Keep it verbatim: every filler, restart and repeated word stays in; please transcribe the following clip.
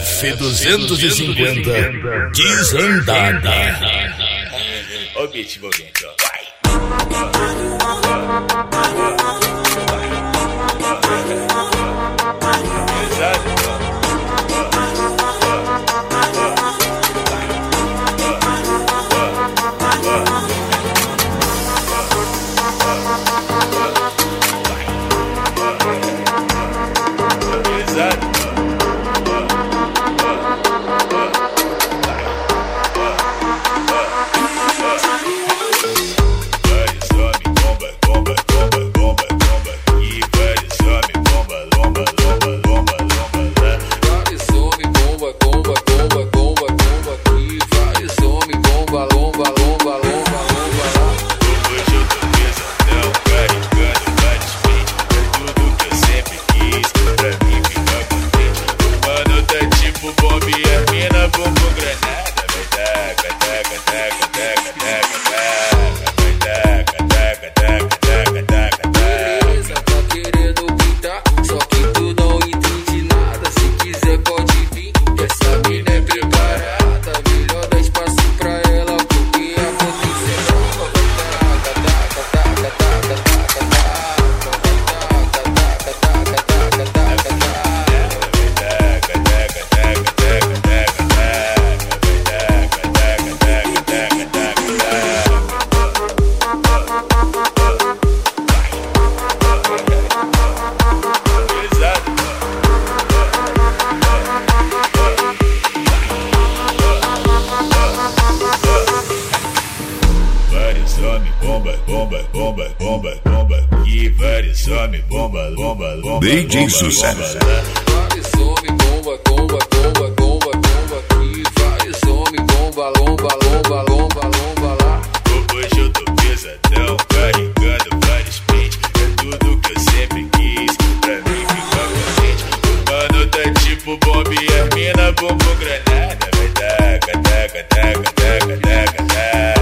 F duzentos e cinquenta desandada. Objetivamente, ó. Bomba, bomba, bomba, bomba, bomba, e vários homens, bomba, bomba, bomba, D J Sucesso. Vários homens, bomba, bomba, bomba, bomba, bomba, e vários homens, bomba, lomba, lomba, lomba, lomba lá. Hoje eu tô pesadão, carregando vários pentes. É tudo que eu sempre quis, pra mim ficar contente. O mano tá tipo bomba e as mina bumbum granada. Vai taca, taca, taca, taca, taca, taca.